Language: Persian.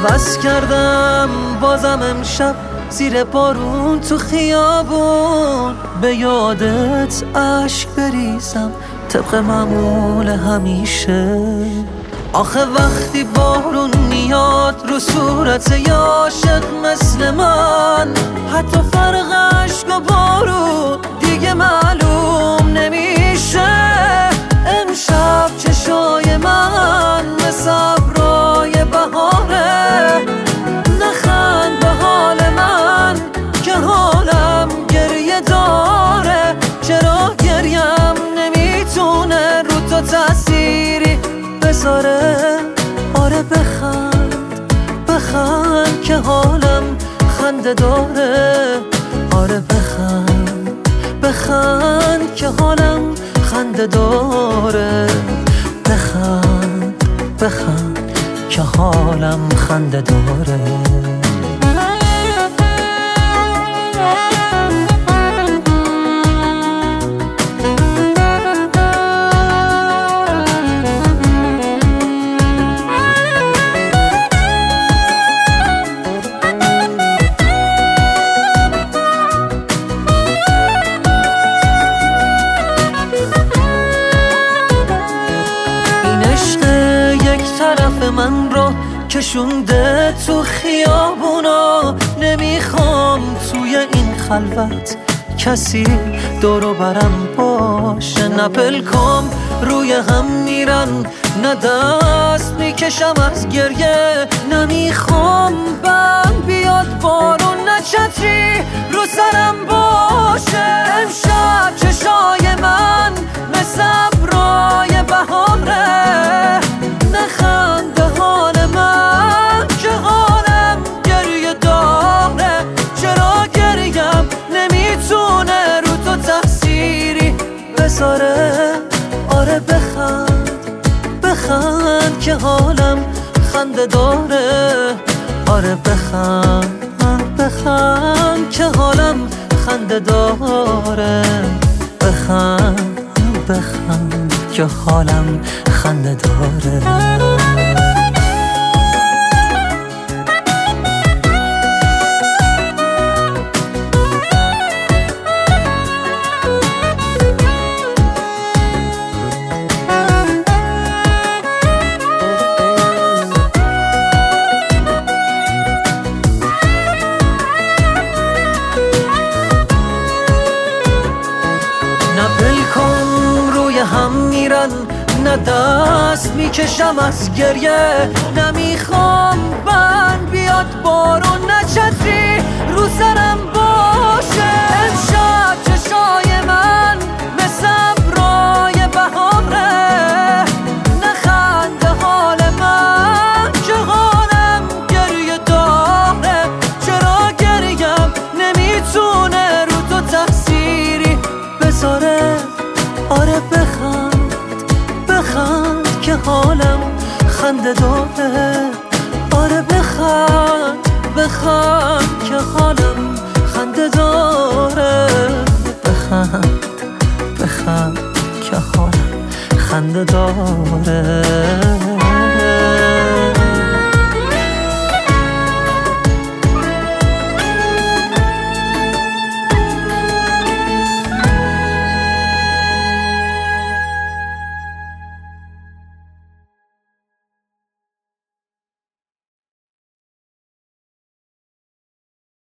عوض کردم بازم امشب زیر بارون تو خیابون، به یادت عشق بریزم طبق معمول همیشه. آخه وقتی بارون میاد رو صورت یه عاشق مثل من، حتی فرق عشق و بارون دیگه معلوم نمیشه. امشب چشای من مثل ابرای بهاره، نخند به حال من که حالم گریه داره. چرا گریم نمیتونه رو تو تأثیری بذاره؟ آره بخند بخند که حالم خنده داره. آره بخند بخند که حالم خنده داره. بخند بخند که حالم خنده داره. طرف من رو کشونده تو خیابونا، نمیخوام توی این خلوت کسی دورو برم باشه. نه پلکام روی هم میرن، نه دست میکشم از گریه. نمیخوام بم بیاد بارون، نه چتری رو سرم باشه. امشب چشای من مثل ابرای بهاره، نخند به حال من که حالم گریه داره. چرا گریم نمیتونه رو تو تأثیری بذاره؟ آره بخند بخند که حالم خنده داره. آره بخند بخند که حالم خنده داره. بخند بخند که حالم خنده داره. نه پلکام روی هم میرن، نه دست میکشم از گریه. نمیخوام بند بیاد بارون، نه چتری رو سرم باشه. امشب چشای من مثل ابرای بهاره، نخند حال من که حالم گریه داره. چرا گریم نمیتونه رو تو تأثیری بذاره؟ آره بخند بخند که حالم خنده داره. آره بخند بخند که حالم خنده داره. بخند بخند که حالم خنده داره.